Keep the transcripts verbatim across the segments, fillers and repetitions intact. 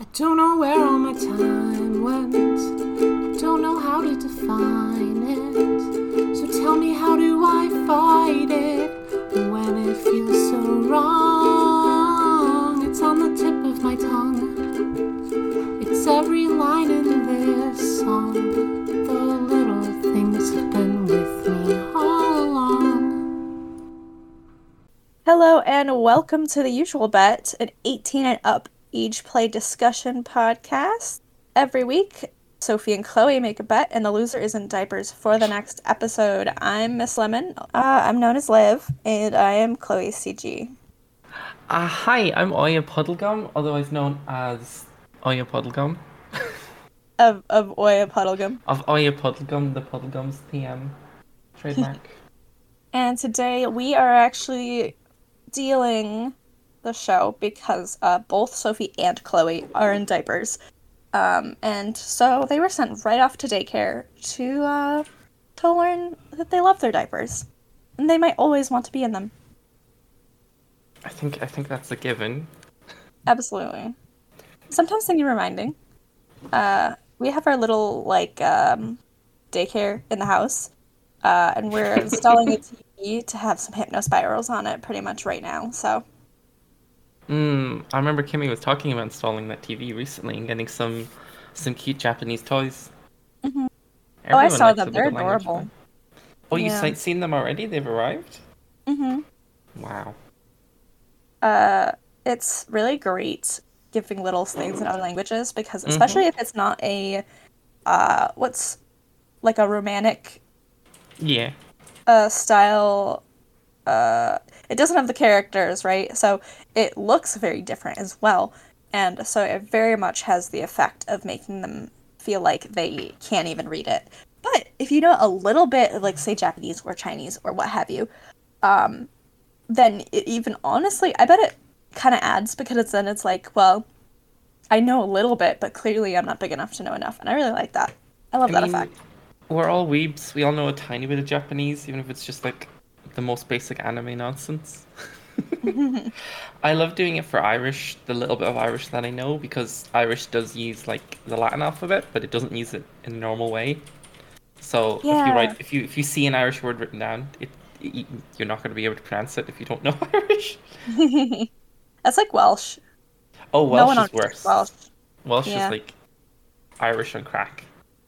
I don't know where all my time went. I don't know how to define it. So tell me, how do I fight it when it feels so wrong? It's on the tip of my tongue. It's every line in this song. The little things have been with me all along. Hello and welcome to The Usual Bet, an eighteen and up age play discussion podcast. Every week, Sophie and Chloe make a bet, and the loser is in diapers for the next episode. I'm Miss Lemon. Uh, I'm known as Liv, and I am Chloe's C G. Uh, hi, I'm Oya Puddlegum, otherwise known as Oya Puddlegum. Of of Oya Puddlegum. Of Oya Puddlegum, the Puddlegum's P M trademark. And today we are actually dealing the show because uh, both Sophie and Chloe are in diapers. Um, and so they were sent right off to daycare to uh, to learn that they love their diapers. And they might always want to be in them. I think I think that's a given. Absolutely. Sometimes they need reminding. Uh, we have our little, like, um, daycare in the house. Uh, and we're installing a T V to have some hypnospirals on it pretty much right now, so... Mm, I remember Kimmy was talking about installing that T V recently and getting some some cute Japanese toys. Mm-hmm. Oh, I Everyone saw likes them. a bit They're of language adorable. play. Oh, you've Yeah. si- seen them already? They've arrived? Mm-hmm. Wow. Uh, it's really great giving little things in other languages because, Mhm. especially if it's not a, uh, what's, like a romantic Yeah. uh, style, uh, it doesn't have the characters, right? So it looks very different as well. And so it very much has the effect of making them feel like they can't even read it. But if you know a little bit of, like, say, Japanese or Chinese or what have you, um, then it even honestly, I bet it kind of adds because it's, then it's like, well, I know a little bit, but clearly I'm not big enough to know enough. And I really like that. I love I that mean, effect. we're all weebs. We all know a tiny bit of Japanese, even if it's just like the most basic anime nonsense. I love doing it for Irish, the little bit of Irish that I know, because Irish does use like the Latin alphabet, but it doesn't use it in a normal way. So if you Yeah. write, if you if you see an Irish word written down, it, it you're not going to be able to pronounce it if you don't know Irish. That's like Welsh. Oh, No one Welsh is understands worse. Welsh. Welsh is Yeah. like Irish on crack.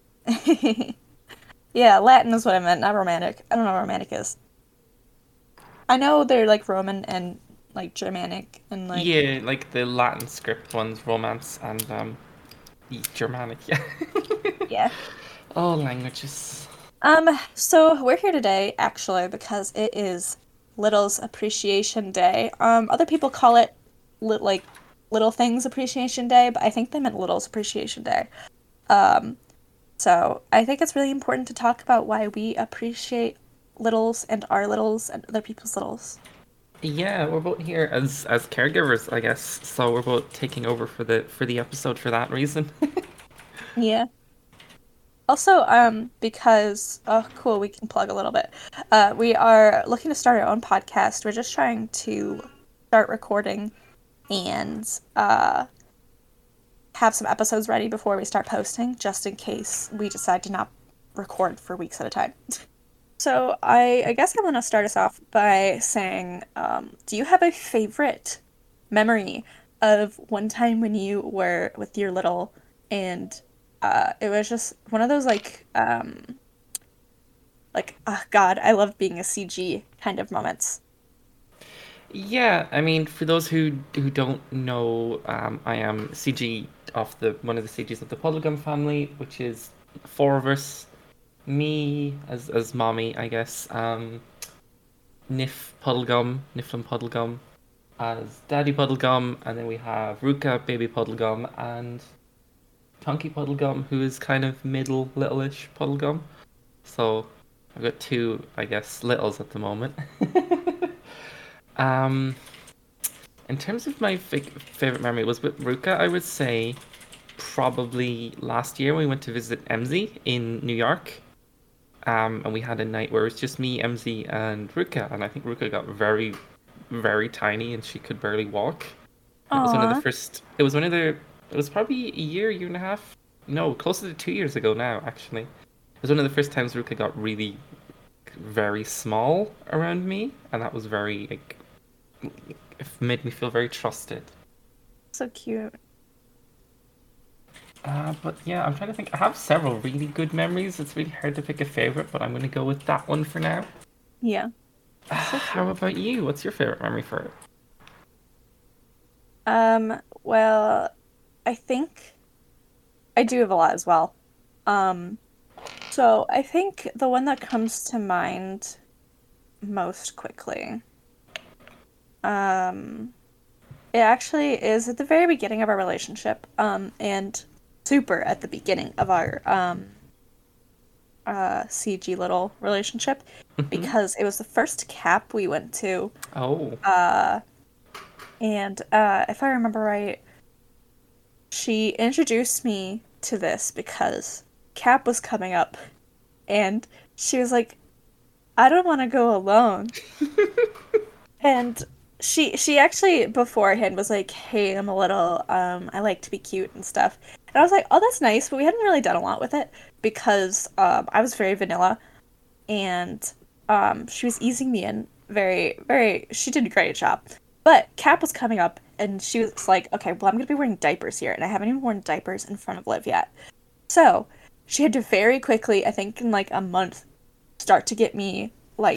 Yeah, Latin is what I meant, not romantic. I don't know what romantic is. I know they're like Roman and like Germanic and like Yeah, like the Latin script ones, Romance and um, Germanic. Yeah. yeah. Oh, languages. Um, so we're here today actually because it is Little's Appreciation Day. Um, other people call it lit like Little Things Appreciation Day, but I think they meant Little's Appreciation Day. Um, so I think it's really important to talk about why we appreciate littles and our littles and other people's littles. Yeah, we're both here as as caregivers, I guess. So we're both taking over for the for the episode for that reason. Yeah. Also, um, because oh, cool, we can plug a little bit. Uh, we are looking to start our own podcast. We're just trying to start recording and uh, have some episodes ready before we start posting, just in case we decide to not record for weeks at a time. So I, I guess I want to start us off by saying, um, do you have a favorite memory of one time when you were with your little and uh, it was just one of those like um, like oh God, I love being a C G kind of moments. Yeah, I mean, for those who who don't know, um, I am C G of the one of the C Gs of the Puddlegum family, which is four of us. Me as as mommy, I guess. Um, Nif Puddlegum, Niflin Puddlegum as Daddy Puddlegum, and then we have Ruka, Baby Puddlegum, and Tonky Puddlegum, who is kind of middle littleish Puddlegum. So I've got two, I guess, littles at the moment. um, in terms of my f favorite memory was with Ruka, I would say probably last year when we went to visit M Z in New York. Um, and we had a night where it was just me, M Z, and Ruka, and I think Ruka got very, very tiny and she could barely walk. And it was one of the Aw. first. It was one of the It was probably a year, year and a half. No, closer to two years ago now, actually. It was one of the first times Ruka got really very small around me, and that was very, like, it made me feel very trusted. So cute. Uh, but yeah, I'm trying to think. I have several really good memories. It's really hard to pick a favorite, but I'm going to go with that one for now. Yeah. How about you? What's your favorite memory for it? Um, well, I think I do have a lot as well. Um, so I think the one that comes to mind most quickly, um, it actually is at the very beginning of our relationship, um, and super at the beginning of our um, uh, C G little relationship, because it was the first cap we went to. Oh. Uh, and uh, if I remember right, she introduced me to this because cap was coming up, and she was like, I don't want to go alone. And she she actually beforehand was like, hey, I'm a little, um, I like to be cute and stuff. And I was like, oh, that's nice, but we hadn't really done a lot with it because um, I was very vanilla, and um, she was easing me in very, very, she did a great job. But Cap was coming up, and she was like, okay, well, I'm going to be wearing diapers here, and I haven't even worn diapers in front of Liv yet. So she had to very quickly, I think in like a month, start to get me, like,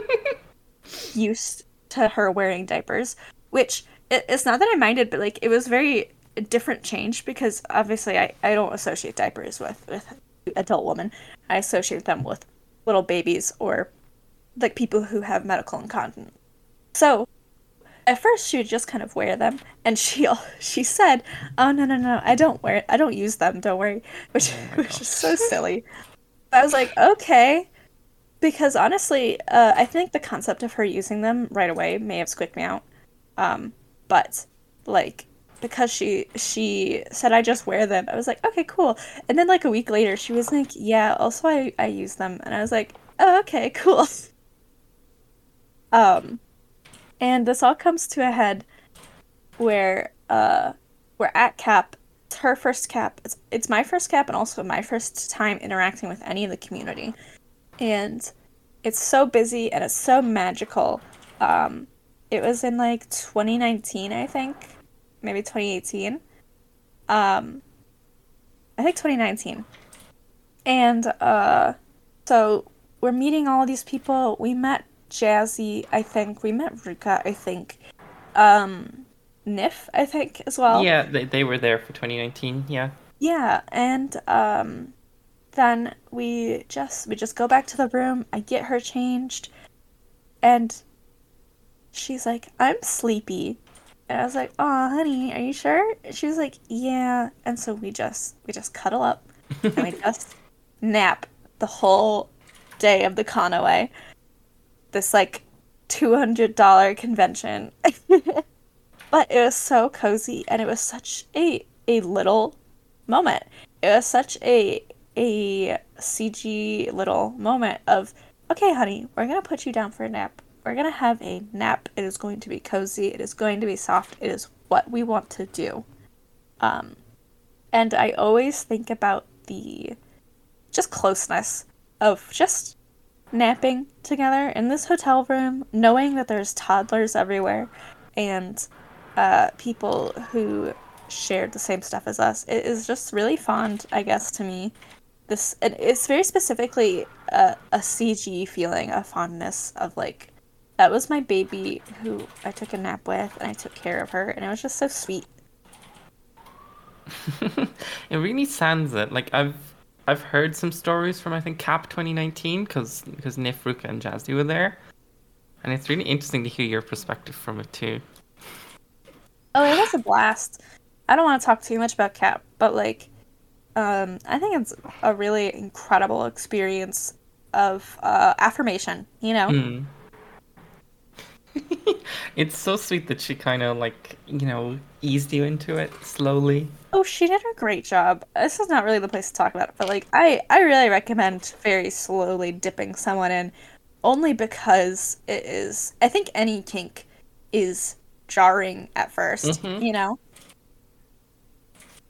used to her wearing diapers, which it, it's not that I minded, but like it was very a different change because obviously I, I don't associate diapers with, with adult women. I associate them with little babies or like people who have medical incontinence. So at first she would just kind of wear them, and she she said, oh no no no I don't wear it, I don't use them, don't worry, which Oh which is so silly. I was like, okay. Because honestly, uh, I think the concept of her using them right away may have squeaked me out. Um, but, like, because she she said I just wear them, I was like, okay, cool. And then, like, a week later, she was like, yeah, also I, I use them. And I was like, oh, okay, cool. um, and this all comes to a head where uh, we're at Cap. It's her first Cap. It's, it's my first Cap and also my first time interacting with any of the community. And it's so busy and it's so magical. Um, it was in like twenty nineteen, I think, maybe twenty eighteen. Um, I think twenty nineteen. And uh, so we're meeting all of these people. We met Jazzy, I think. We met Ruka, I think. Um, Nif, I think, as well. Yeah, they they were there for twenty nineteen. Yeah. Yeah, and um. Then we just we just go back to the room. I get her changed, and she's like, "I'm sleepy," and I was like, "Aw, honey, are you sure?" She was like, "Yeah," and so we just we just cuddle up and we just nap the whole day of the con away. This like two hundred dollar convention, but it was so cozy and it was such a a little moment. It was such a a C G little moment of, okay, honey, we're going to put you down for a nap. We're going to have a nap. It is going to be cozy. It is going to be soft. It is what we want to do. Um, and I always think about the just closeness of just napping together in this hotel room, knowing that there's toddlers everywhere and uh, people who shared the same stuff as us. It is just really fond, I guess, to me. This, and it's very specifically a, a C G feeling, a fondness of like, that was my baby who I took a nap with and I took care of her, and it was just so sweet. It really sounds it. Like I've I've heard some stories from I think Cap twenty nineteen because because Nif, Ruka, and Jazzy were there, and it's really interesting to hear your perspective from it too. Oh, it was a blast. I don't want to talk too much about Cap, but like, um, I think it's a really incredible experience of uh, affirmation, you know? Mm. It's so sweet that she kind of like, you know, eased you into it slowly. Oh, she did a great job. This is not really the place to talk about it, but like, I, I really recommend very slowly dipping someone in, only because it is, I think any kink is jarring at first, Mhm. you know?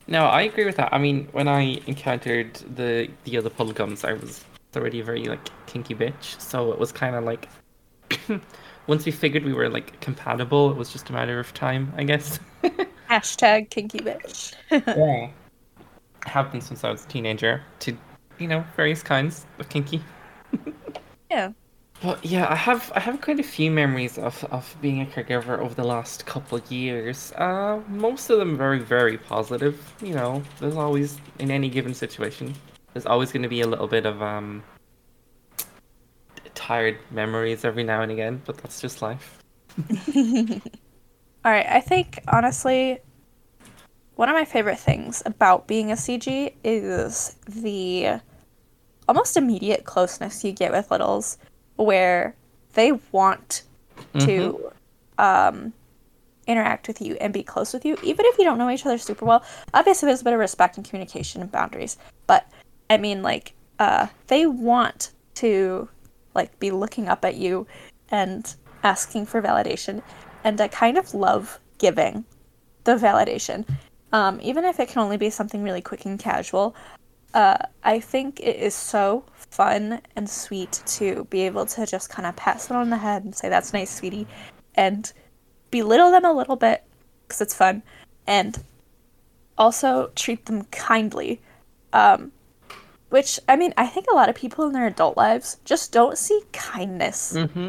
No, I agree with that. I mean, when I encountered the the other Puddlegums, I was already a very like kinky bitch, so it was kind of like once we figured we were like compatible, it was just a matter of time, I guess. Hashtag kinky bitch. Yeah. Have been since I was a teenager to, you know, various kinds of kinky. Yeah. But yeah, I have I have quite a few memories of, of being a caregiver over the last couple of years. Uh, most of them very, very positive. You know, there's always in any given situation, there's always going to be a little bit of um tired memories every now and again, but that's just life. All right, I think honestly, one of my favorite things about being a C G is the almost immediate closeness you get with littles, where they want to um, interact with you and be close with you, even if you don't know each other super well. Obviously, there's a bit of respect and communication and boundaries, but I mean, like, uh, they want to like be looking up at you and asking for validation, and I kind of love giving the validation, um, even if it can only be something really quick and casual. Uh, I think it is so fun and sweet to be able to just kind of pat someone on the head and say, "That's nice, sweetie," and belittle them a little bit because it's fun, and also treat them kindly. Um, which, I mean, I think a lot of people in their adult lives just don't see kindness. Mm-hmm.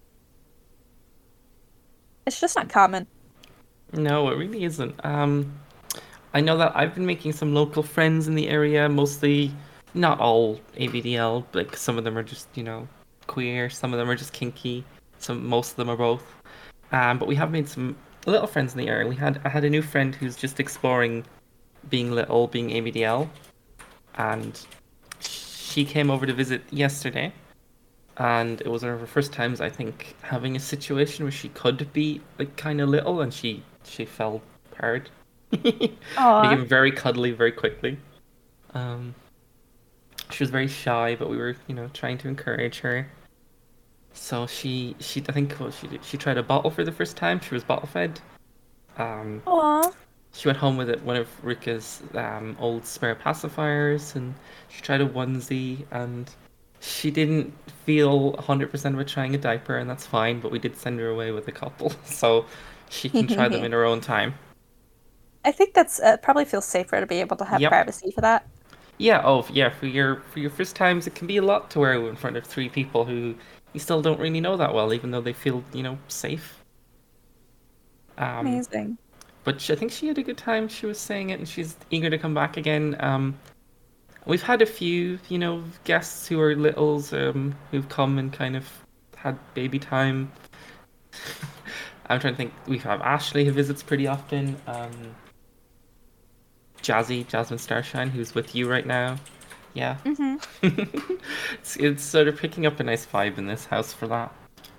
It's just not common. No, it really isn't. Um, I know that I've been making some local friends in the area, mostly not all A B D L, like some of them are just, you know, queer, some of them are just kinky, some most of them are both. Um, but we have made some little friends in the area. We had I had a new friend who's just exploring being little, being A B D L, and she came over to visit yesterday, and it was one of her first times, I think, having a situation where she could be like kind of little, and she she fell hard. Aw. Became very cuddly very quickly. Um, she was very shy, but we were, you know, trying to encourage her. So she, she, I think, well, she she tried a bottle for the first time. She was bottle fed. Um, Aw. she went home with it, one of Rika's um, old spare pacifiers, and she tried a onesie, and she didn't feel one hundred percent about trying a diaper, and that's fine. But we did send her away with a couple, so she can try them in her own time. I think that's uh, probably feels safer to be able to have Yep. privacy for that. Yeah, oh yeah, for your for your first times it can be a lot to wear in front of three people who you still don't really know that well, even though they feel, you know, safe. Um, Amazing. but she, I think she had a good time. She was saying it, and she's eager to come back again. Um, we've had a few, you know, guests who are littles, um, who've come and kind of had baby time. I'm trying to think. We have Ashley who visits pretty often. Um, Jazzy, Jasmine Starshine, who's with you right now. Yeah. Mm-hmm. it's, it's sort of picking up a nice vibe in this house for that.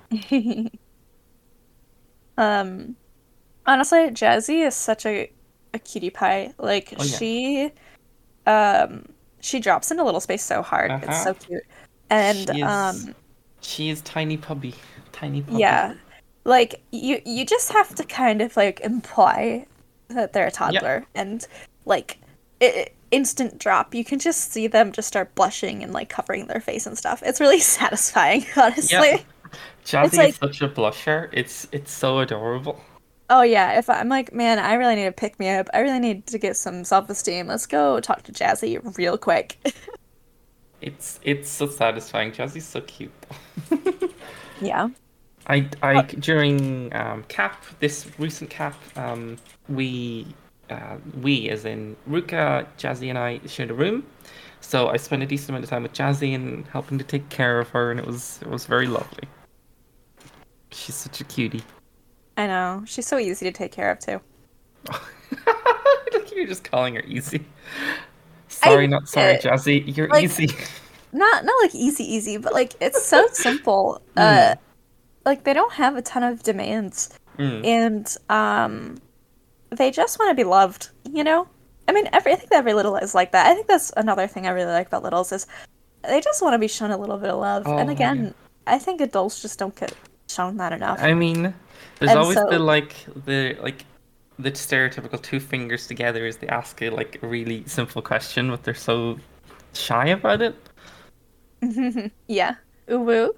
um, honestly, Jazzy is such a, a cutie pie. Like, Oh, yeah. she, um, she drops into little space so hard. It's Uh-huh. so cute. And, She is, um, she is tiny puppy. Tiny puppy. yeah, like, you, you just have to kind of, like, imply that they're a toddler. And, like, it, instant drop. You can just see them just start blushing and, like, covering their face and stuff. It's really satisfying, honestly. Yeah. Jazzy It's like- is such a blusher. It's it's so adorable. Oh yeah, if I'm like, man, I really need to pick me up. I really need to get some self-esteem. Let's go talk to Jazzy real quick. It's it's so satisfying. Jazzy's so cute. Yeah. I I during um cap this recent cap um we uh we as in Ruka, Jazzy and I shared a room. So I spent a decent amount of time with Jazzy and helping to take care of her, and it was it was very lovely. She's such a cutie. I know. She's so easy to take care of too. Like you're just calling her easy. Sorry, I- not sorry, uh, Jazzy. You're like- easy. Not not like easy easy, but like it's so simple. Uh like they don't have a ton of demands. Mm. And um they just want to be loved, you know? I mean, every I think that every little is like that. I think that's another thing I really like about littles is they just want to be shown a little bit of love. Oh, and again, I think adults just don't get shown that enough. I mean, there's And always so- the like the like the stereotypical two fingers together as they ask a like a really simple question, but they're so shy about it. Yeah. Uwu.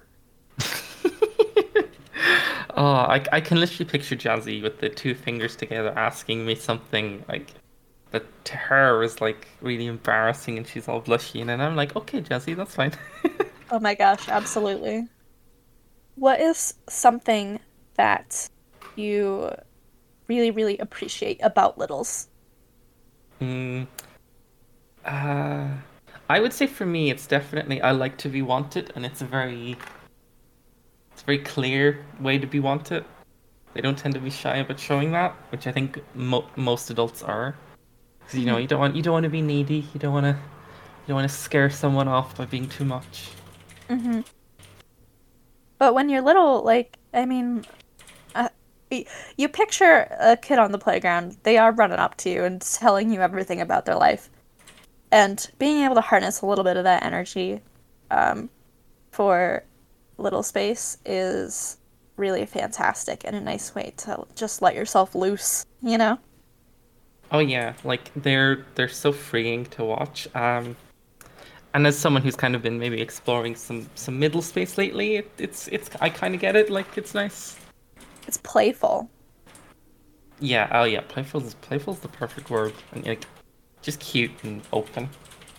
Oh, I, I can literally picture Jazzy with the two fingers together asking me something like that to her is like really embarrassing and she's all blushy and then I'm like, okay, Jazzy, that's fine. Oh my gosh, absolutely. What is something that you really, really appreciate about Littles? Mm, uh, I would say for me, it's definitely I like to be wanted, and it's a very, it's a very clear way to be wanted. They don't tend to be shy about showing that, which I think mo most adults are. Because you know, you don't want you don't want to be needy. You don't want to you don't want to scare someone off by being too much. Mm-hmm. But when you're little, like, I mean, uh, y- you picture a kid on the playground, they are running up to you and telling you everything about their life. And being able to harness a little bit of that energy um, for little space is really fantastic and a nice way to just let yourself loose, you know? Oh yeah, like they're they're so freeing to watch. Um, and as someone who's kind of been maybe exploring some some middle space lately, it, it's it's I kind of get it. Like it's nice. It's playful. Yeah. Oh yeah. Playful is playful is the perfect word. And like just cute and open.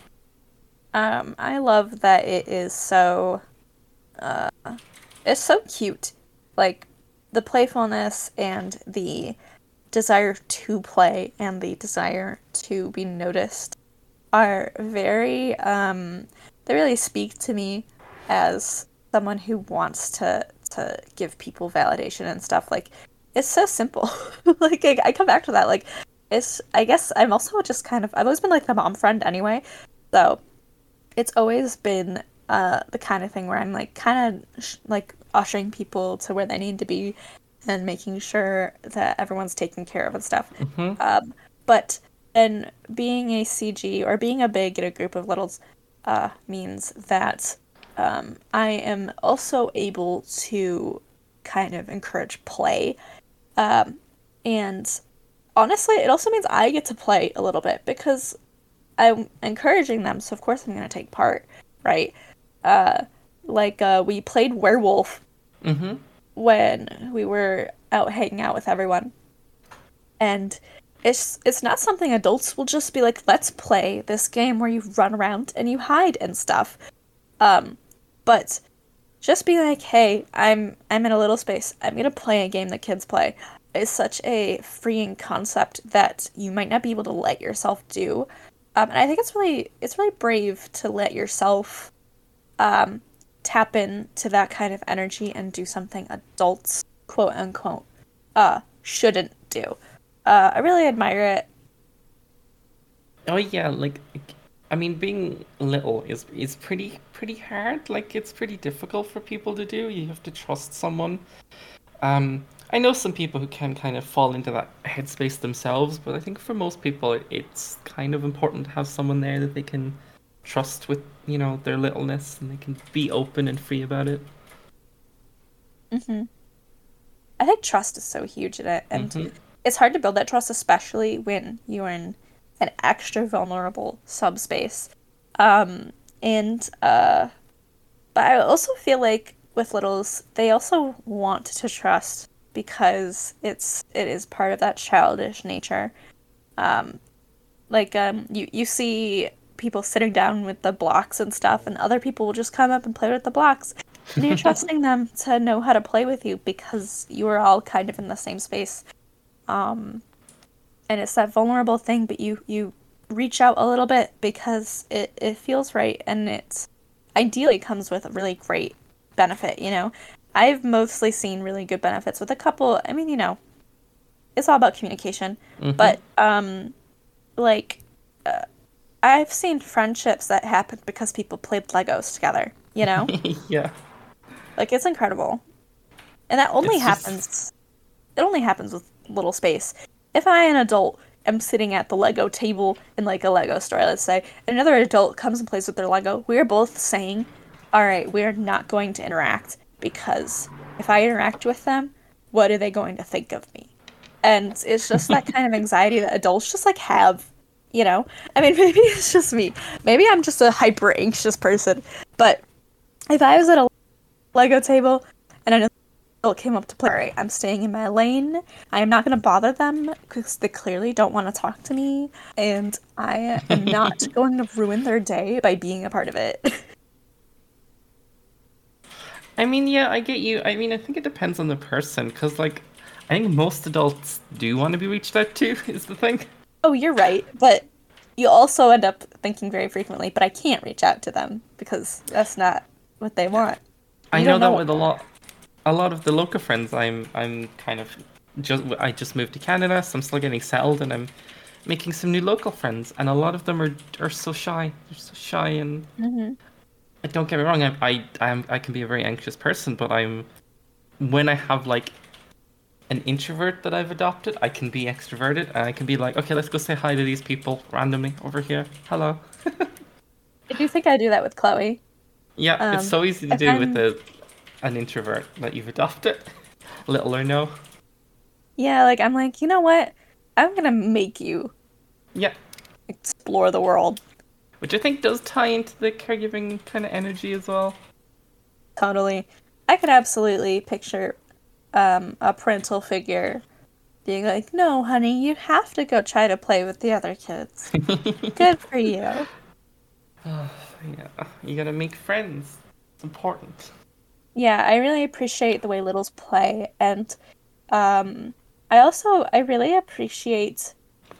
Um, I love that it is so, uh, it's so cute. Like, the playfulness and the desire to play and the desire to be noticed are very, um, they really speak to me as someone who wants to, to give people validation and stuff. Like, it's so simple. Like, I, I come back to that. Like, it's, I guess I'm also just kind of, I've always been like the mom friend anyway. So, it's always been uh, the kind of thing where I'm like kind of sh- like ushering people to where they need to be and making sure that everyone's taken care of and stuff. Hmm. Um, but then being a C G or being a big in a group of littles uh, means that um, I am also able to kind of encourage play. Um, and honestly, it also means I get to play a little bit because I'm encouraging them, so of course I'm gonna take part, right? Uh, like uh, we played Werewolf Hmm. when we were out hanging out with everyone, and it's it's not something adults will just be like, let's play this game where you run around and you hide and stuff. Um, but just be like, hey, I'm I'm in a little space. I'm gonna play a game that kids play. Is such a freeing concept that you might not be able to let yourself do. Um, and I think it's really it's really brave to let yourself um, tap into that kind of energy and do something adults, quote unquote, uh, shouldn't do. Uh, I really admire it. Oh yeah, like I mean, being little is is pretty pretty hard. Like it's pretty difficult for people to do. You have to trust someone. Um, I know some people who can kind of fall into that headspace themselves, but I think for most people, it- it's kind of important to have someone there that they can trust with, you know, their littleness and they can be open and free about it. hmm I think trust is so huge in it, and Hmm. it's hard to build that trust, especially when you're in an extra vulnerable subspace. Um, and uh, but I also feel like with littles, they also want to trust because it's it is part of that childish nature. Um, like um, you you see people sitting down with the blocks and stuff, and other people will just come up and play with the blocks, and you're trusting them to know how to play with you because you are all kind of in the same space. Um, and it's that vulnerable thing, but you you reach out a little bit because it it feels right, and it's ideally comes with a really great benefit, you know. I've mostly seen really good benefits with a couple. I mean, you know, it's all about communication, Hmm. but um like uh, I've seen friendships that happened because people played Legos together, you know? Yeah, Like it's incredible. And that only it's just happens it only happens with little space. If I, an adult, am sitting at the Lego table in like a Lego store, let's say, and another adult comes and plays with their Lego, we're both saying, all right, we're not going to interact because if I interact with them, what are they going to think of me? And it's just that kind of anxiety that adults just like have, you know? I mean, maybe it's just me. Maybe I'm just a hyper anxious person. But if I was at a Lego table and an adult came up to play, all right, I'm staying in my lane. I am not going to bother them because they clearly don't want to talk to me. And I am not going to ruin their day by being a part of it. I mean, yeah, I get you. I mean, I think it depends on the person, because, like, I think most adults do want to be reached out to, is the thing. Oh, you're right. But you also end up thinking very frequently, but I can't reach out to them because that's not what they want. I You know don't that know with a lot, a lot of the local friends. I'm, I'm kind of just. I just moved to Canada, so I'm still getting settled, and I'm making some new local friends, and a lot of them are are so shy. They're so shy, and Mm-hmm. don't get me wrong. I, I, I'm, I can be a very anxious person, but I'm when I have like an introvert that I've adopted, I can be extroverted, and I can be like, okay, let's go say hi to these people randomly over here. Hello. I do think I do that with Chloe. Yeah, Um, it's so easy to if do I'm- with a, an introvert that you've adopted, little or no. Yeah, like I'm like, you know what? I'm gonna make you Yeah, explore the world. which I think does tie into the caregiving kind of energy as well. Totally. I could absolutely picture um, a parental figure being like, no, honey, you have to go try to play with the other kids. Good for you. Yeah, you gotta make friends. It's important. Yeah, I really appreciate the way littles play, and um, I also I really appreciate.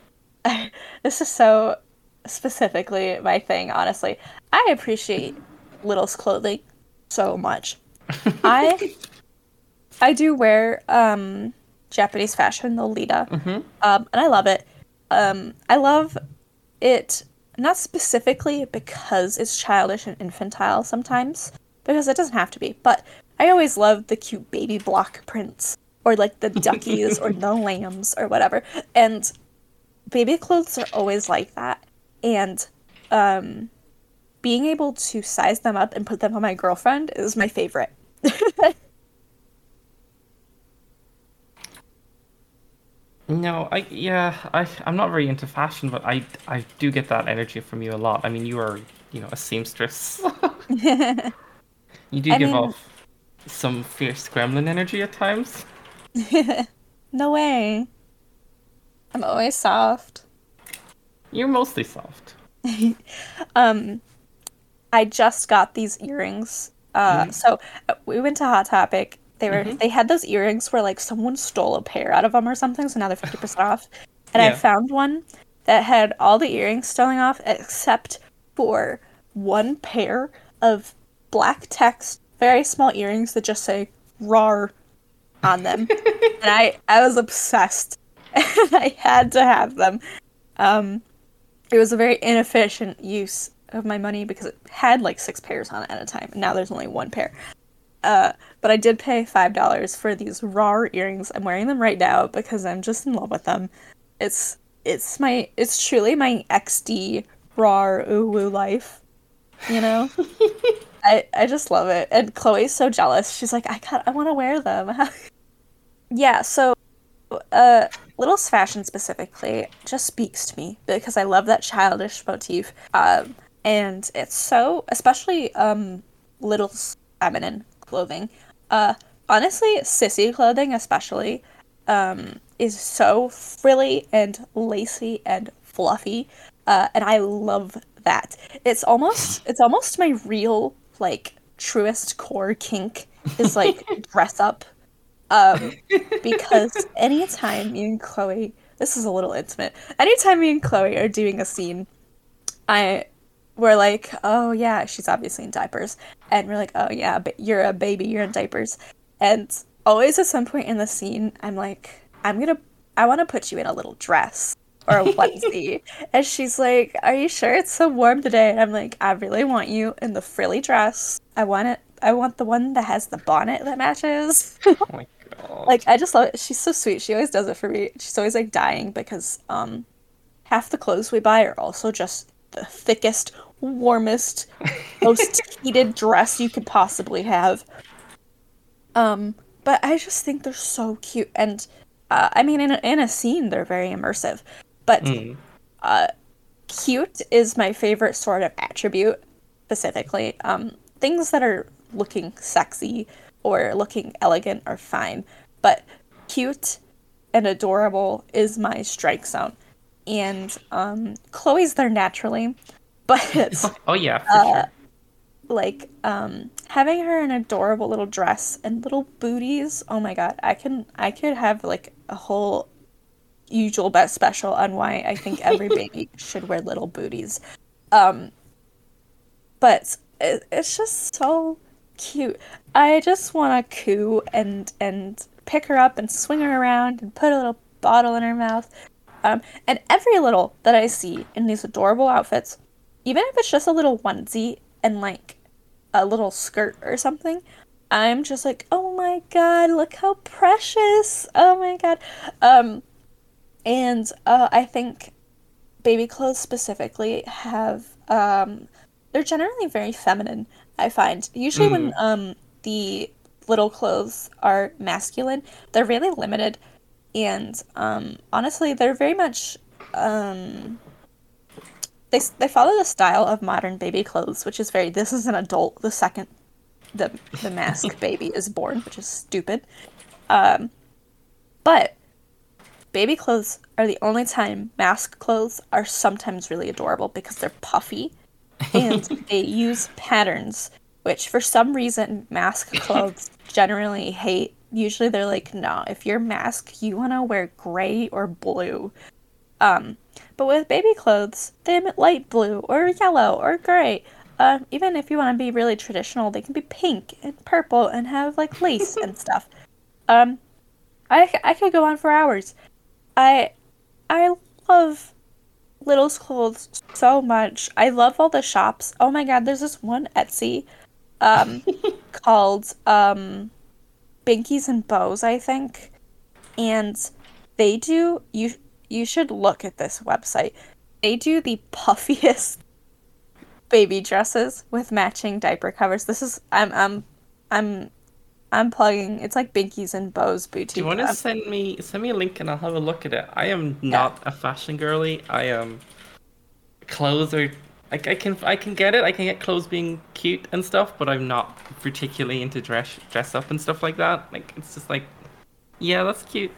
This is so specifically my thing, honestly. I appreciate littles' clothing so much. I I do wear um, Japanese fashion, the Lolita, Mhm. um, and I love it. Um, I love it not specifically because it's childish and infantile sometimes, because it doesn't have to be, but I always love the cute baby block prints, or like the duckies, or the lambs, or whatever. And baby clothes are always like that. And um, being able to size them up and put them on my girlfriend is my favorite. No, I yeah, I I'm not very into fashion, but I I do get that energy from you a lot. I mean, you are, you know, a seamstress. You do I give mean- off some fierce gremlin energy at times. No way. I'm always soft. You're mostly soft. Um, I just got these earrings. Uh, Mm. so uh, we went to Hot Topic. They were Mhm. they had those earrings where like someone stole a pair out of them or something, so now they're fifty percent off. And I Yeah. found one that had all the earrings stolen off except for one pair of black text, very small earrings that just say "rar" on them. And I I was obsessed. And I had to have them. Um, it was a very inefficient use of my money because it had like six pairs on it at a time, and now there's only one pair. Uh, but I did pay five dollars for these raw earrings. I'm wearing them right now because I'm just in love with them. It's it's my it's truly my X D raw ooh woo life, you know. I I just love it, and Chloe's so jealous. She's like, I got I want to wear them. Yeah, so uh, Little's fashion specifically just speaks to me because I love that childish motif. Um, and it's so, especially um, Little's feminine clothing. Uh, honestly, sissy clothing especially um, is so frilly and lacy and fluffy, uh, and I love that. It's almost it's almost my real like truest core kink is like dress up. Um, because anytime me and Chloe, this is a little intimate. Anytime me and Chloe are doing a scene, I, we're like, oh yeah, she's obviously in diapers, and we're like, oh yeah, but you're a baby, you're in diapers, and always at some point in the scene, I'm like, I'm gonna, I want to put you in a little dress or a onesie, and she's like, are you sure it's so warm today? And I'm like, I really want you in the frilly dress. I want it. I want the one that has the bonnet that matches. Oh my god. Like, I just love it. She's so sweet. She always does it for me. She's always like dying because um half the clothes we buy are also just the thickest, warmest, most heated dress you could possibly have. Um, but I just think they're so cute, and uh, I mean, in a, in a scene, they're very immersive. But Mm. uh, cute is my favorite sort of attribute, specifically. Um, things that are looking sexy or looking elegant are fine. But cute and adorable is my strike zone. And um, Chloe's there naturally. But Oh yeah, for uh, sure. like um having her in an adorable little dress and little booties, oh my god, i can i could have like a whole usual bet special on why I think every baby should wear little booties. um but it, it's just so cute. I just want to coo and and pick her up and swing her around and put a little bottle in her mouth. Um and every little that I see in these adorable outfits, even if it's just a little onesie and like a little skirt or something, I'm just like, oh my god, look how precious. Oh my god. Um, and uh, I think baby clothes specifically have, um, they're generally very feminine, I find. Usually when Mm. um, the little clothes are masculine, they're really limited. And um, honestly, they're very much. Um, they, they follow the style of modern baby clothes, which is very, this is an adult the second the the mask baby is born, which is stupid. Um, but baby clothes are the only time mask clothes are sometimes really adorable because they're puffy and they use patterns, which for some reason mask clothes generally hate. Usually they're like, no, if you're mask, you want to wear gray or blue. Um, but with baby clothes, they emit light blue or yellow or gray. Uh, even if you want to be really traditional, they can be pink and purple and have like lace and stuff. Um, I, I could go on for hours. I I love Little's clothes so much. I love all the shops. Oh my god, there's this one Etsy um, called um, Binkies and Bows, I think. And they do, you you should look at this website. They do the puffiest baby dresses with matching diaper covers. This is I'm I'm I'm I'm plugging. It's like Binkies and Bows Do you boutique. want to Um, send me send me a link and I'll have a look at it? I am yeah. not a fashion girly. I am clothes are like I can I can get it. I can get clothes being cute and stuff, but I'm not particularly into dress dress up and stuff like that. Like it's just like, yeah, that's cute.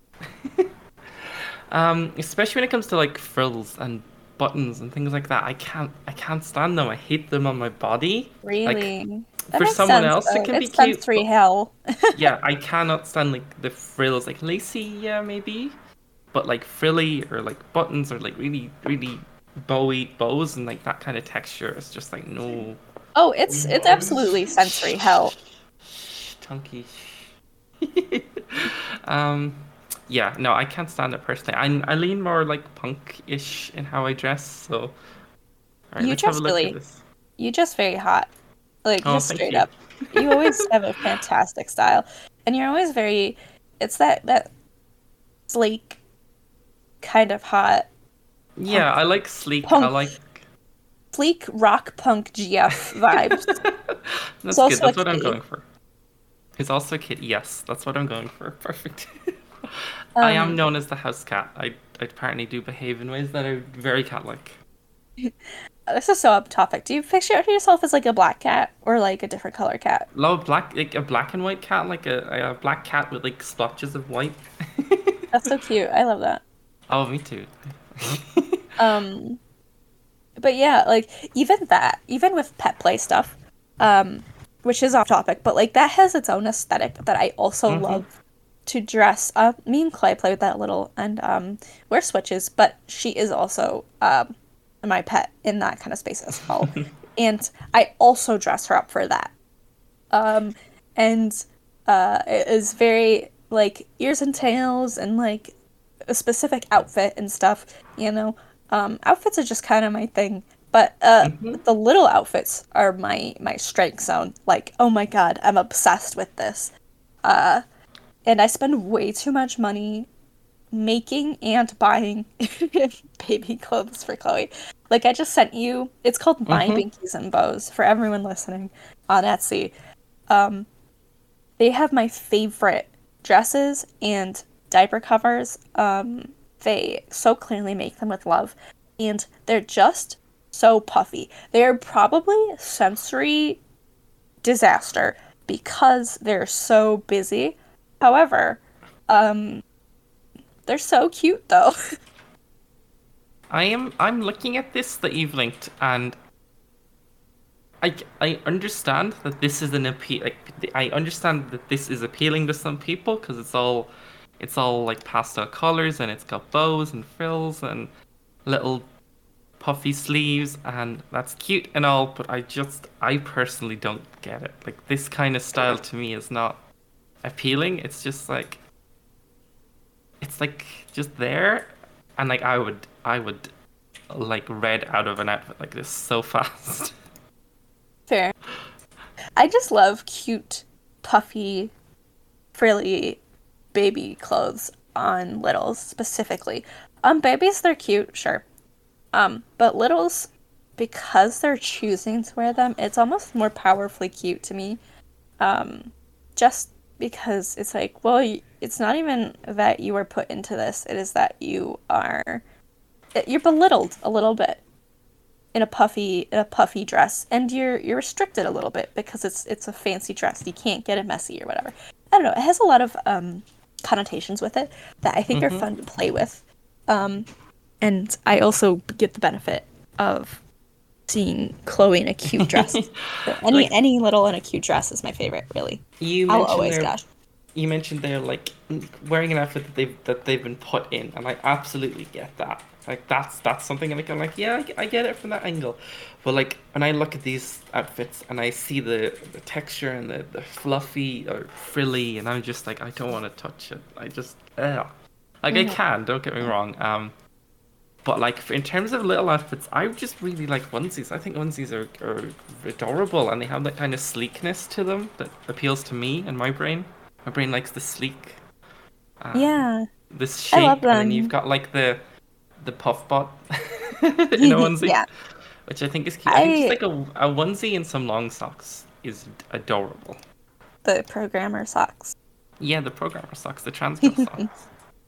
Um, especially when it comes to like frills and buttons and things like that. I can't I can't stand them. I hate them on my body. Like Really? That for makes someone sense, else though. it can be It's cute, sensory but hell. yeah, I cannot stand like the frills, like lacy, yeah, maybe, but like frilly or like buttons or like really, really bowy bows and like that kind of texture is just like no. Oh, it's it's absolutely sensory hell. Chunky. um, yeah, no, I can't stand it personally. I I lean more like punk-ish in how I dress. So, all right, You let's have a just look at really, this. you just very hot. Like, Oh, just thank straight you. up. You always have a fantastic style. And you're always very, it's that, that sleek, kind of hot, Yeah, punk, I like sleek. I punk, like. sleek rock punk G F vibes. It's That's good. also a That's what I'm kitty. going for. He's also a kid. Yes, that's what I'm going for. Perfect. I am Um, known as the house cat. I, I apparently do behave in ways that are very cat-like. this is so up topic. Do you picture yourself as like a black cat or like a different color cat? Love black, like a black and white cat, like a, a black cat with like splotches of white. That's so cute. I love that. Oh, me too. Um, but yeah, like even that, even with pet play stuff, um, which is off topic, but like that has its own aesthetic that I also Mhm. love to dress. Uh, me and Clay play with that a little and um, wear switches, but she is also um, my pet in that kind of space as well. And I also dress her up for that. Um, and uh, it is very like ears and tails and like a specific outfit and stuff, you know. Um, outfits are just kind of my thing, but uh, Mhm. the little outfits are my my strike zone. Like, oh my god, I'm obsessed with this. Uh, and I spend way too much money making and buying baby clothes for Chloe. Like I just sent you, it's called My Mhm. Binkies and Bows for everyone listening on Etsy. Um, they have my favorite dresses and diaper covers, um, they so clearly make them with love, and they're just so puffy. They're probably sensory disaster because they're so busy. However, um, they're so cute though. I am. I'm looking at this that you've linked, and I I understand that this is an appeal. Like I understand that this is appealing to some people because it's all, it's all like pastel colors and it's got bows and frills and little puffy sleeves, and that's cute and all. But I just, I personally don't get it. Like this kind of style to me is not appealing. It's just like, it's like just there, and like I would, I would, like red out of an outfit like this so fast. Fair. I just love cute, puffy, frilly baby clothes on littles specifically. Um, babies, they're cute, sure. Um, but littles, because they're choosing to wear them, it's almost more powerfully cute to me. Um, just because it's like, well, y- it's not even that you were put into this, it is that you are, you're belittled a little bit in a puffy in a puffy dress, and you're you're restricted a little bit because it's it's a fancy dress. You can't get it messy or whatever. I don't know. It has a lot of um, connotations with it that I think Mm-hmm. are fun to play with, um, and I also get the benefit of seeing Chloe in a cute dress. So any Like- any little in a cute dress is my favorite. Really, You I'll mentioned always there, dash. you mentioned they're like wearing an outfit that they've that they've been put in, and I absolutely get that. Like that's that's something like I'm like, yeah, I, get- I get it from that angle, but like when I look at these outfits and I see the the texture and the, the fluffy or frilly, and I'm just like, I don't want to touch it. I just, ugh. Like I Mhm. can, don't get me wrong. Um, but like for, in terms of little outfits, I just really like onesies. I think onesies are, are adorable, and they have that kind of sleekness to them that appeals to me and my brain. My brain likes the sleek, um, Yeah, this I shape, love and then you've them. got like the the puff bot in a onesie, Yeah, which I think is cute. I think just I like a, a onesie and some long socks is adorable. the programmer socks. Yeah, the programmer socks, the trans girl socks.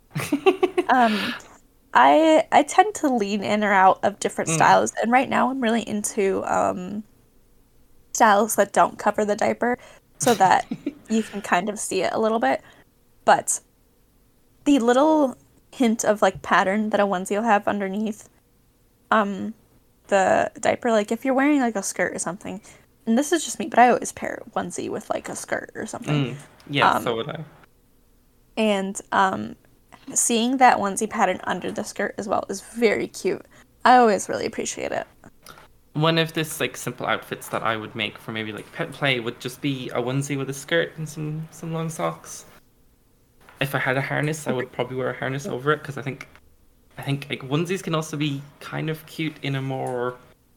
Um, I I tend to lean in or out of different Mm. styles, and right now I'm really into um styles that don't cover the diaper, so that you can kind of see it a little bit. But the little hint of like pattern that a onesie will have underneath um the diaper, like if you're wearing like a skirt or something, and this is just me, but I always pair onesie with like a skirt or something. Mm. Yeah, Um, so would I. And um, seeing that onesie pattern under the skirt as well is very cute. I always really appreciate it. One of this like simple outfits that I would make for maybe like pet play would just be a onesie with a skirt and some some long socks. If I had a harness, I would probably wear a harness over it because I think I think like onesies can also be kind of cute in a more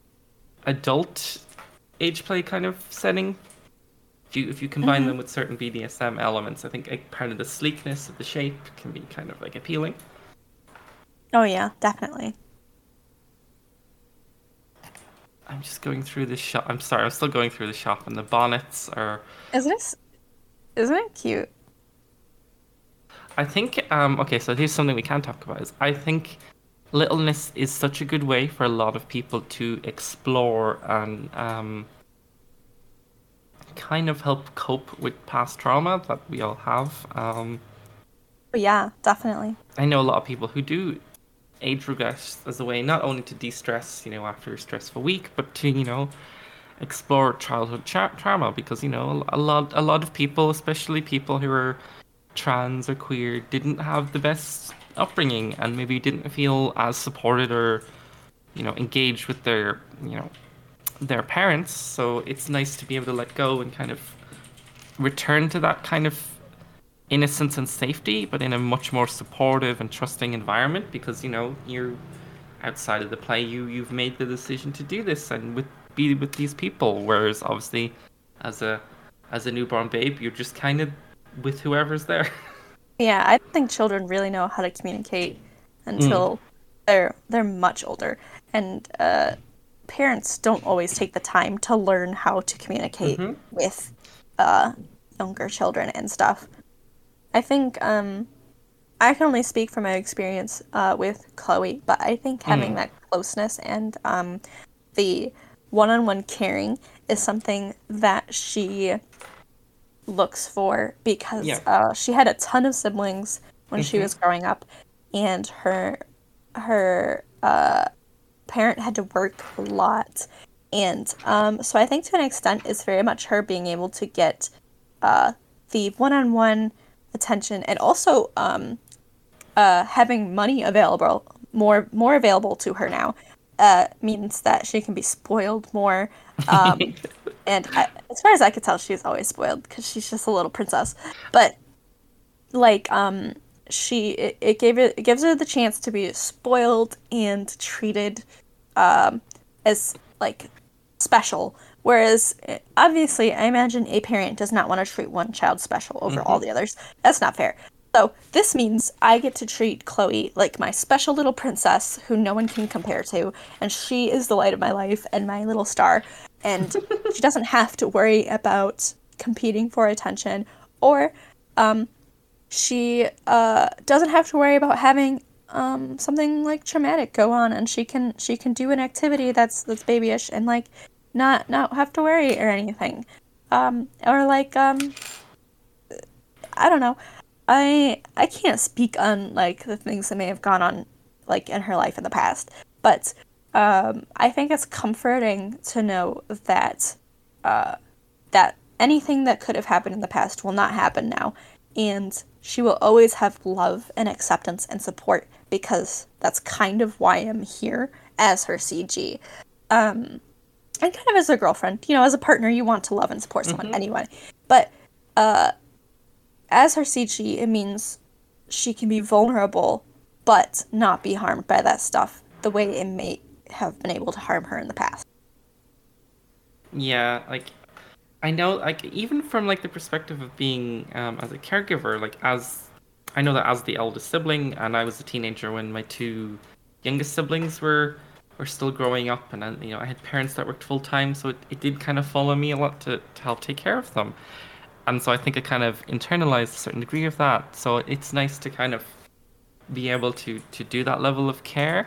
adult age play kind of setting. If you if you combine Mhm. them with certain B D S M elements, I think like, part of the sleekness of the shape can be kind of like appealing. Oh yeah, definitely. I'm just going through the shop. I'm sorry, I'm still going through the shop, and the bonnets are. Isn't it? s- Isn't it cute? I think um okay, so here's something we can talk about is I think littleness is such a good way for a lot of people to explore and um kind of help cope with past trauma that we all have. Um But yeah, definitely. I know a lot of people who do age regress as a way not only to de-stress, you know, after a stressful week, but to, you know, explore childhood tra- trauma because, you know, a lot a lot of people, especially people who are trans or queer, didn't have the best upbringing and maybe didn't feel as supported or, you know, engaged with their, you know, their parents. So it's nice to be able to let go and kind of return to that kind of innocence and safety, but in a much more supportive and trusting environment because, you know, you're outside of the play, you you've made the decision to do this and with be with these people. Whereas obviously as a as a newborn babe, you're just kind of with whoever's there. Yeah, I don't think children really know how to communicate Mm. until they're they're much older, and uh, parents don't always take the time to learn how to communicate Mhm. with uh, younger children and stuff. I think um, I can only speak from my experience uh, with Chloe, but I think having Mm. that closeness and um, the one-on-one caring is something that she looks for because Yeah. uh, she had a ton of siblings when she Mm-hmm. was growing up, and her her uh, parent had to work a lot, and um, so I think to an extent it's very much her being able to get uh, the one-on-one attention and also um, uh, having money available more more available to her now uh, means that she can be spoiled more. Um, and I, as far as I could tell, she's always spoiled because she's just a little princess. But like, um, she it, it gave it, it gives her the chance to be spoiled and treated um, as like special. Whereas eh, obviously, I imagine a parent does not want to treat one child special over all Mm-hmm. the others. That's not fair. So this means I get to treat Chloe like my special little princess who no one can compare to, and she is the light of my life and my little star. And she doesn't have to worry about competing for attention, or um, she uh, doesn't have to worry about having um, something like traumatic go on, and she can she can do an activity that's that's babyish and like not not have to worry or anything, um, or like um, I don't know. I I can't speak on like the things that may have gone on like in her life in the past, but um, I think it's comforting to know that uh, that anything that could have happened in the past will not happen now, and she will always have love and acceptance and support because that's kind of why I'm here as her C G. Um, and kind of as a girlfriend, you know, as a partner, you want to love and support someone Mm-hmm. anyway. But uh, as her C G, it means she can be vulnerable, but not be harmed by that stuff the way it may have been able to harm her in the past. Yeah, like I know, like even from like the perspective of being um as a caregiver, like as I know that as the eldest sibling, and I was a teenager when my two youngest siblings were were still growing up, and then, you know, I had parents that worked full time, so it, it did kind of follow me a lot to, to help take care of them. And so I think I kind of internalized a certain degree of that. So it's nice to kind of be able to to do that level of care.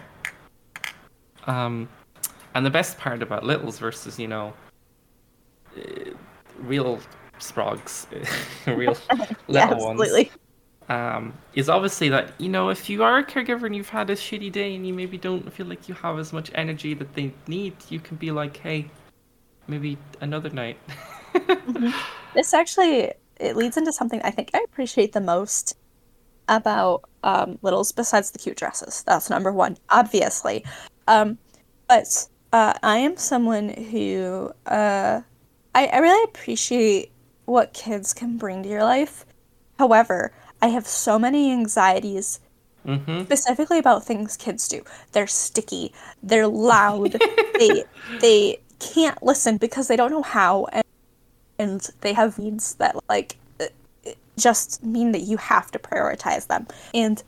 Um, and the best part about littles versus, you know, uh, real sprogs, real Yeah, little ones, absolutely. um, is obviously that, you know, if you are a caregiver and you've had a shitty day and you maybe don't feel like you have as much energy that they need, you can be like, hey, maybe another night. Mhm. This actually it leads into something I think I appreciate the most about um, littles besides the cute dresses. That's number one, obviously. Um, but uh, I am someone who uh, I, I really appreciate what kids can bring to your life. However, I have so many anxieties Mm-hmm. specifically about things kids do. They're sticky, they're loud, they they can't listen because they don't know how, and, and they have needs that like uh, just mean that you have to prioritize them. And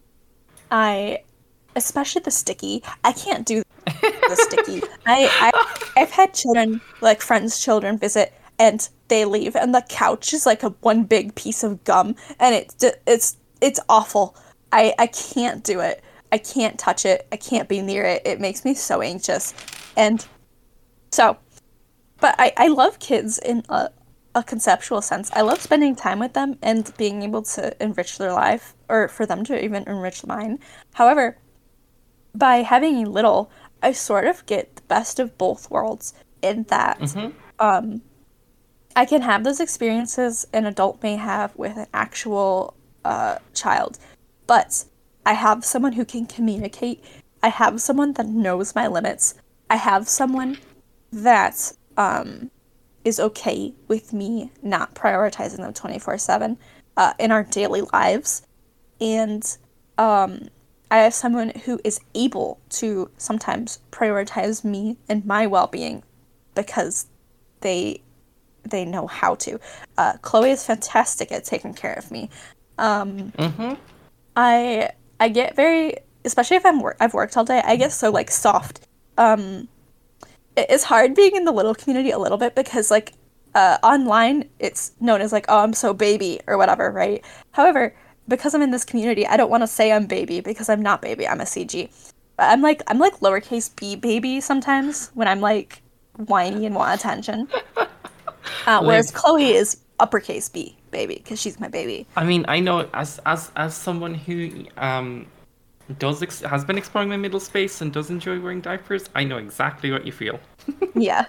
I, especially the sticky, I can't do the sticky. I, I I've had children, like friends' children, visit and they leave, and the couch is like a one big piece of gum, and it's it's it's awful. I I can't do it. I can't touch it. I can't be near it. It makes me so anxious, and so. But I I love kids in a a conceptual sense. I love spending time with them and being able to enrich their life, or for them to even enrich mine. However, by having little, I sort of get the best of both worlds in that Mm-hmm. um, I can have those experiences an adult may have with an actual uh, child, but I have someone who can communicate. I have someone that knows my limits. I have someone that um, is okay with me not prioritizing them twenty-four seven uh, in our daily lives. And um, I have someone who is able to sometimes prioritize me and my well-being because they they know how to. Uh, Chloe is fantastic at taking care of me. Um, Mm-hmm. I I get very, especially if I'm wor- I've worked all day, I get so like soft. Um, it- it's hard being in the little community a little bit because like uh, online it's known as like, oh, I'm so baby or whatever, right? However, because I'm in this community, I don't want to say I'm baby because I'm not baby. I'm a C G. But I'm like I'm like lowercase b baby sometimes when I'm like whiny and want attention. Uh, whereas Like, Chloe is uppercase b baby because she's my baby. I mean, I know as as as someone who um does ex- has been exploring my middle space and does enjoy wearing diapers, I know exactly what you feel. Yeah.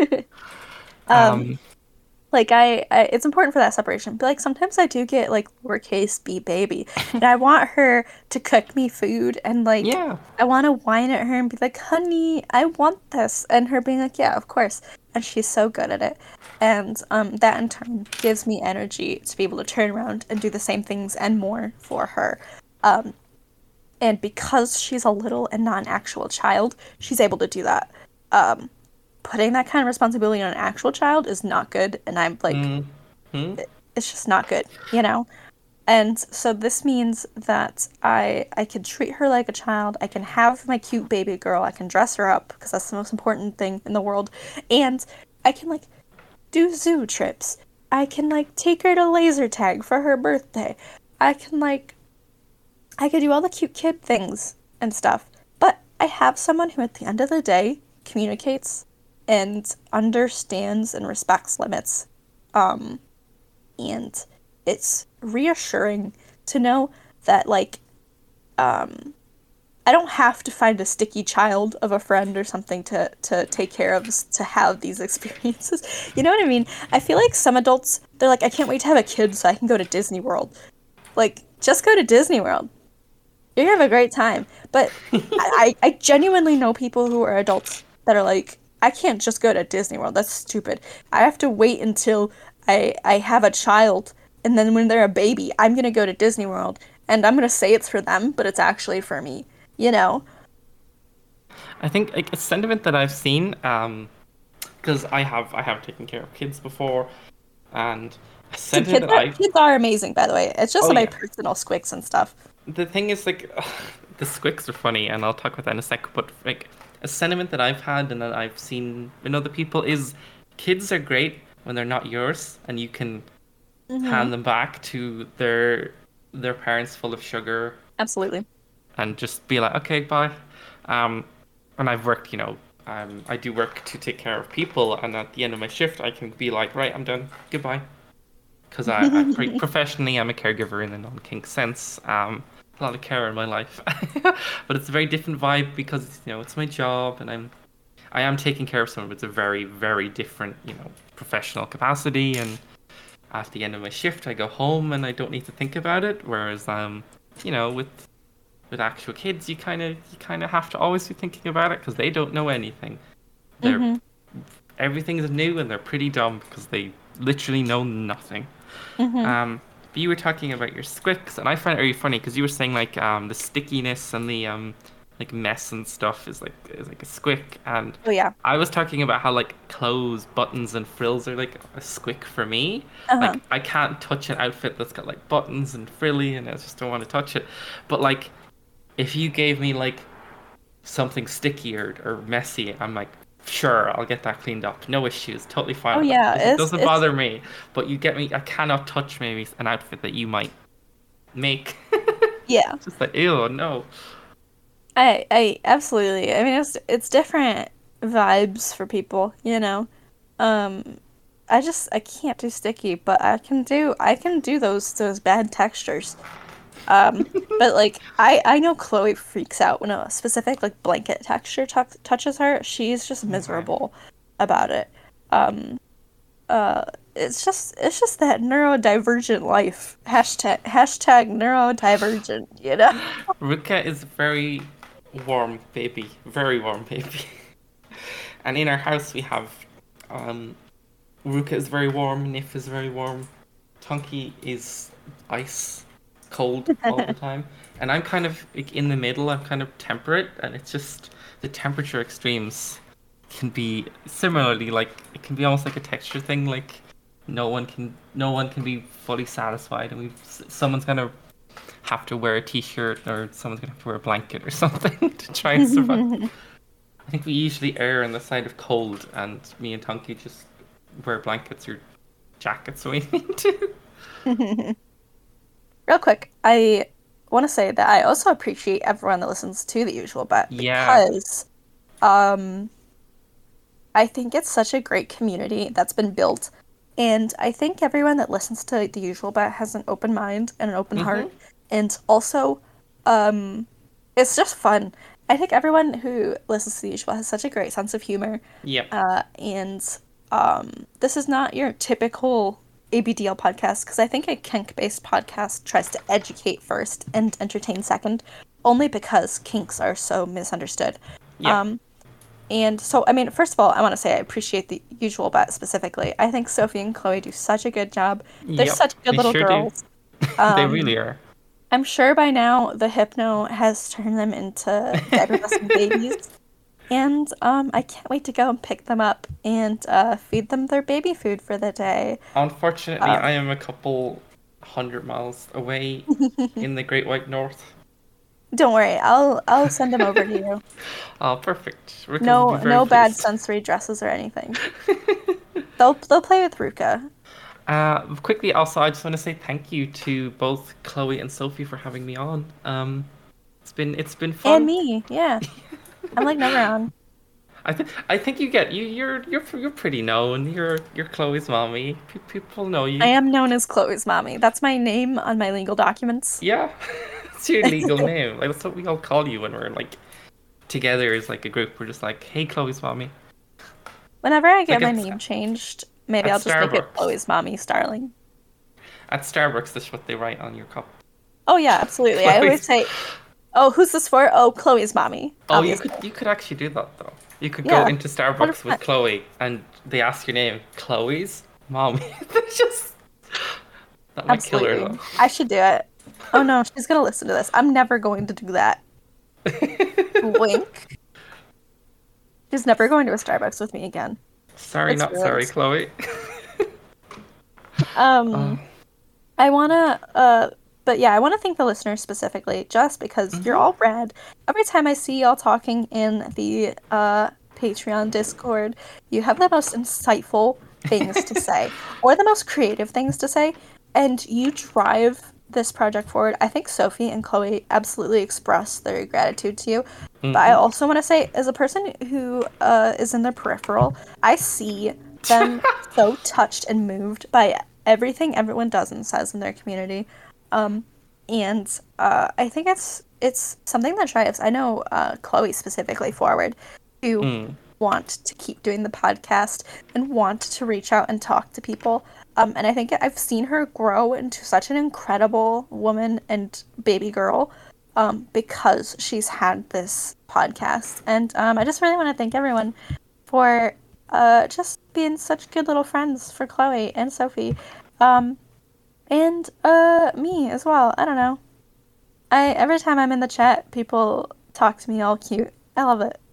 um, Um, like I, I, it's important for that separation. But like sometimes I do get like lowercase b baby, and I want her to cook me food, and like yeah. I want to whine at her and be like, "Honey, I want this," and her being like, "Yeah, of course." And she's so good at it, and um, that in turn gives me energy to be able to turn around and do the same things and more for her. Um, and because she's a little and not an actual child, she's able to do that. Um, putting that kind of responsibility on an actual child is not good, and I'm like, Mm-hmm. it's just not good, you know? And so this means that I I can treat her like a child, I can have my cute baby girl, I can dress her up, because that's the most important thing in the world, and I can, like, do zoo trips. I can, like, take her to laser tag for her birthday. I can, like, I could do all the cute kid things and stuff, but I have someone who at the end of the day communicates and understands and respects limits. Um, and it's reassuring to know that, like, um, I don't have to find a sticky child of a friend or something to, to take care of to have these experiences. You know what I mean? I feel like some adults, they're like, I can't wait to have a kid so I can go to Disney World. Like, just go to Disney World. You're gonna have a great time. But I, I genuinely know people who are adults that are like, I can't just go to Disney World. That's stupid. I have to wait until I I have a child, and then when they're a baby, I'm gonna go to Disney World, and I'm gonna say it's for them, but it's actually for me. You know? I think like a sentiment that I've seen, um, because I have I have taken care of kids before, and a So sentiment kids that are I've kids are amazing, by the way. It's just oh my yeah, personal squicks and stuff. the thing is like the squicks are funny, and I'll talk about that in a sec. But like a sentiment that I've had and that I've seen in other people is kids are great when they're not yours, and you can Mm-hmm. hand them back to their their parents full of sugar Absolutely. and just be like, okay, bye. Um, and I've worked, you know, um, I do work to take care of people, and at the end of my shift, I can be like, right, I'm done, goodbye. Because I, I pre- professionally, I'm a caregiver in a non-kink sense. Um, a lot of care in my life, but it's a very different vibe because you know it's my job, and I'm I am taking care of someone. But it's a very, very different, you know, professional capacity. And at the end of my shift, I go home and I don't need to think about it. Whereas, um, you know, with with actual kids, you kind of you kind of have to always be thinking about it because they don't know anything. They're Mm-hmm. Everything is new and they're pretty dumb because they literally know nothing. Mm-hmm. Um, but you were talking about your squicks, and I find it really funny because you were saying like um the stickiness and the um like mess and stuff is like is like a squick, and Oh yeah. I was talking about how like clothes, buttons, and frills are like a squick for me. Uh-huh. Like I can't touch an outfit that's got like buttons and frilly, and I just don't want to touch it. But like if you gave me like something sticky or, or messy, I'm like, sure, I'll get that cleaned up. No issues. Totally fine Oh with that. yeah. Doesn't, It's doesn't it's bother me. But you get me, I cannot touch maybe an outfit that you might make. yeah. Just like, ew, no. I I absolutely. I mean, it's it's different vibes for people, you know. Um, I just I can't do sticky, but I can do I can do those those bad textures. Um, but like I I know Chloe freaks out when a specific like blanket texture tou touches her. She's just Okay. miserable about it. Um, uh, it's just it's just that neurodivergent life. Hashtag hashtag neurodivergent, you know? Ruka is a very warm baby. Very warm baby. And in our house we have um Ruka is very warm, Nif is very warm, Tunky is ice, cold all the time. And I'm kind of like in the middle, I'm kind of temperate, and it's just the temperature extremes can be similarly like it can be almost like a texture thing, like no one can no one can be fully satisfied, and we someone's gonna have to wear a t-shirt or someone's gonna have to wear a blanket or something to try and survive. I think we usually err on the side of cold, and me and Tunky just wear blankets or jackets when we need to. real quick, I want to say that I also appreciate everyone that listens to The Usual Bet Yeah. because um, I think it's such a great community that's been built. And I think everyone that listens to The Usual Bet has an open mind and an open Mm-hmm. heart. And also, um, it's just fun. I think everyone who listens to The Usual has such a great sense of humor. Yep. Uh, and um, this is not your typical A B D L podcast because I think a kink-based podcast tries to educate first and entertain second, only because kinks are so misunderstood. Yep. Um, and so, I mean, first of all, I want to say I appreciate The Usual Bet specifically. I think Sophie and Chloe do such a good job. They're Yep. such good They little sure do. girls. They Um, really are. I'm sure by now the hypno has turned them into diaper-busting babies. And um, I can't wait to go and pick them up and uh, feed them their baby food for the day. Unfortunately, Uh, I am a couple hundred miles away in the Great White North. Don't worry, I'll I'll send them over to you. Oh, perfect. Ruka No, will be very no bad pleased. sensory dresses or anything. They'll they'll play with Ruka. Uh, quickly, also, I just want to say thank you to both Chloe and Sophie for having me on. Um, it's been it's been fun. And me, yeah. I'm like never on. I think I think you get you you're you're you're pretty known. You're you're Chloe's mommy. Pe- people know you. I am known as Chloe's mommy. That's my name on my legal documents. Yeah, it's your legal name. Like that's what we all call you when we're like together as like a group. We're just like, hey, Chloe's mommy. Whenever I get Like my at- name changed, maybe at I'll just make it Starbucks. Chloe's mommy, Starling. At Starbucks, that's what they write on your cup. Oh yeah, absolutely. I always Chloe's- say, "Oh, who's this for?" Oh, Chloe's mommy. Oh, you Obviously. could you could actually do that though. You could Yeah, go into Starbucks one hundred with percent. Chloe and they ask your name, Chloe's mommy. That's just that might kill her Absolutely. I should do it. Oh no, she's gonna listen to this. I'm never going to do that. though. Wink. She's never going to a Starbucks with me again. Sorry, It's not ruined. sorry, Chloe. Um, Oh. I wanna, uh, but yeah, I wanna thank the listeners specifically, just because you're Mhm. all rad. Every time I see y'all talking in the uh Patreon Discord, you have the most insightful things to say, or the most creative things to say, and you drive this project forward. I think Sophie and Chloe absolutely express their gratitude to you. But I Mhm. also want to say, as a person who uh, is in the peripheral, I see them so touched and moved by everything everyone does and says in their community. Um, and uh, I think it's it's something that drives, I know uh, Chloe specifically forward to Mm. want to keep doing the podcast and want to reach out and talk to people. Um, and I think I've seen her grow into such an incredible woman and baby girl um, because she's had this podcast. And um, I just really want to thank everyone for uh, just being such good little friends for Chloe and Sophie. Um, and uh, me as well. I don't know. I every time I'm in the chat, people talk to me all cute. I love it.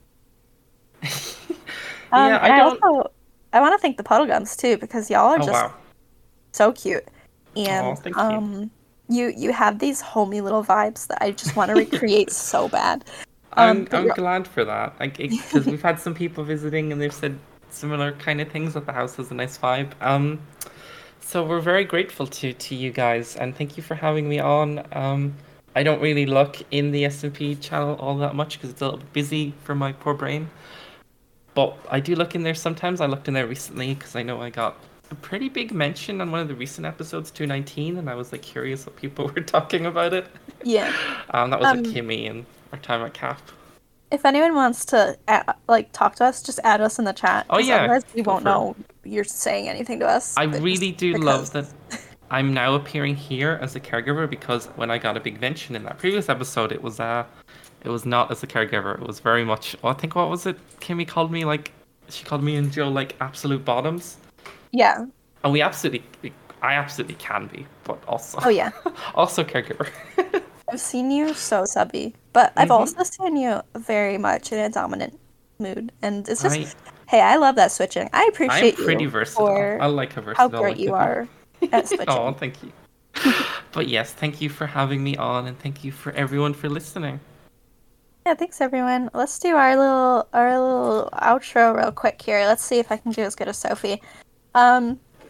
Um, Yeah, and I I don't. also I want to thank the Puddle Gums too because y'all are Oh just wow. so cute. Aw, And thank you. um you you have these homey little vibes that I just want to recreate so bad. I'm Um but I'm you're- glad for that. Like, because we've had some people visiting and they've said similar kind of things that the house has a nice vibe. Um, so we're very grateful to to you guys and thank you for having me on. Um, I don't really look in the S and P channel all that much because it's a little bit busy for my poor brain. But I do look in there sometimes. I looked in there recently because I know I got a pretty big mention on one of the recent episodes, two nineteen, and I was like curious what people were talking about it. yeah. Um, that was Um, with Kimmy and our time at Cap. If anyone wants to add, like talk to us, just add us in the chat. Oh, 'cause yeah, Otherwise we go won't for it. know you're saying anything to us. I but really just do love because- that I'm now appearing here as a caregiver because when I got a big mention in that previous episode, it was uh, it was not as a caregiver. It was very much. Oh, I think what was it? Kimmy called me like, she called me and Joe like absolute bottoms, Yeah. and we absolutely, I absolutely can be, but also, Oh yeah. also caregiver. I've seen you so subby, but I've Mhm. also seen you very much in a dominant mood, and it's just I, hey, I love that switching. I I'm appreciate pretty you versatile. for I like how how versatile. great I you could be. are at switching. Oh, thank you. But yes, thank you for having me on, and thank you for everyone for listening. Yeah, thanks everyone. Let's do our little our little outro real quick here. Let's see if I can do as good as Sophie. Um,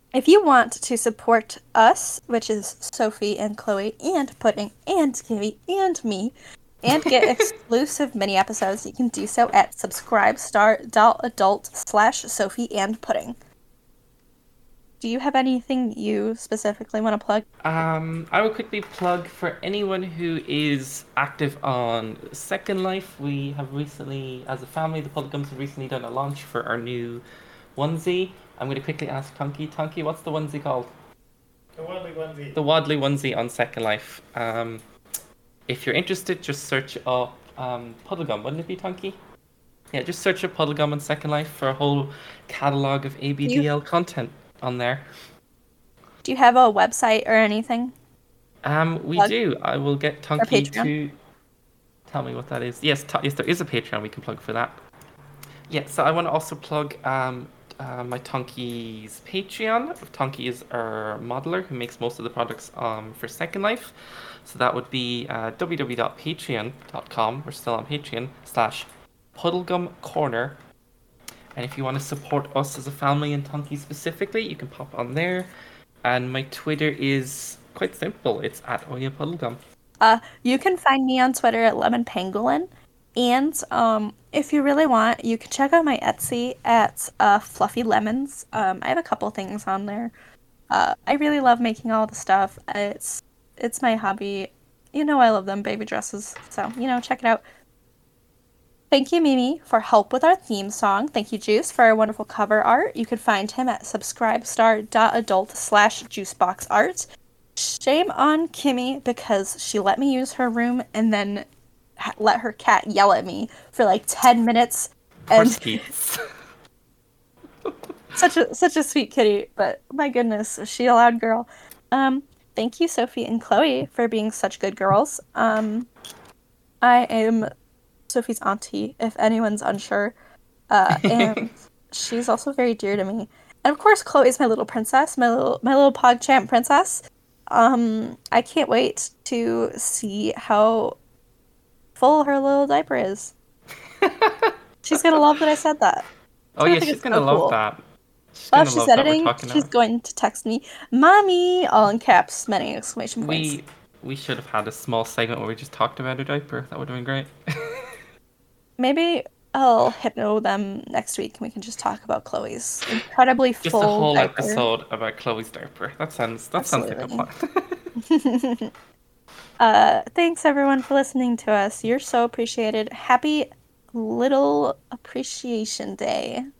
If you want to support us, which is Sophie and Chloe and Pudding and Kimmy and me, and get exclusive mini episodes, you can do so at subscribestar.adult slash Sophie and Pudding. Do you have anything you specifically want to plug? Um, I will quickly plug for anyone who is active on Second Life. We have recently, as a family, the Puddlegums have recently done a launch for our new onesie. I'm going to quickly ask Tonky. Tonky, what's the onesie called? The Wadley onesie. The Wadley onesie on Second Life. Um, if you're interested, just search up um, Puddlegum, wouldn't it be, Tonky? Yeah, just search up Puddlegum on Second Life for a whole catalogue of A B D L you... content on there. Do you have a website or anything? Um, we plug? do. I will get Tonky to tell me what that is. Yes, t- yes, there is a Patreon we can plug for that. Yeah, so I want to also plug um, uh, my Tonky's Patreon. Tonky is our modeler who makes most of the products um, for Second Life. So that would be uh, w w w dot patreon dot com. We're still on Patreon slash Puddlegum Corner. And if you want to support us as a family and Tonky specifically, you can pop on there. And my Twitter is quite simple. It's at Oya Puddlegum. Uh, you can find me on Twitter at Lemon Pangolin. And um, if you really want, you can check out my Etsy at uh, Fluffy Lemons. Um, I have a couple things on there. Uh, I really love making all the stuff. It's it's my hobby. You know I love them baby dresses. So, you know, check it out. Thank you, Mimi, for help with our theme song. Thank you, Juice, for our wonderful cover art. You can find him at subscribestar.adult slash juiceboxart. Shame on Kimmy because she let me use her room and then ha- let her cat yell at me for like ten minutes. And such a such a sweet kitty, but my goodness, is she a loud girl. Um, thank you, Sophie and Chloe, for being such good girls. Um, I am Sophie's auntie, if anyone's unsure, uh, and she's also very dear to me. And of course, Chloe's my little princess, my little my little PogChamp princess. Um, I can't wait to see how full her little diaper is. She's gonna love that I said that. Oh yeah, she's gonna so love cool. that. She's While she's editing, she's about. going to text me, "Mommy!" all in caps, many exclamation points. We we should have had a small segment where we just talked about her diaper. That would have been great. Maybe I'll hypno them next week and we can just talk about Chloe's incredibly just full Just a whole diaper. episode about Chloe's diaper. That sounds that Absolutely. sounds like a plan. uh, thanks everyone for listening to us. You're so appreciated. Happy Little Appreciation Day.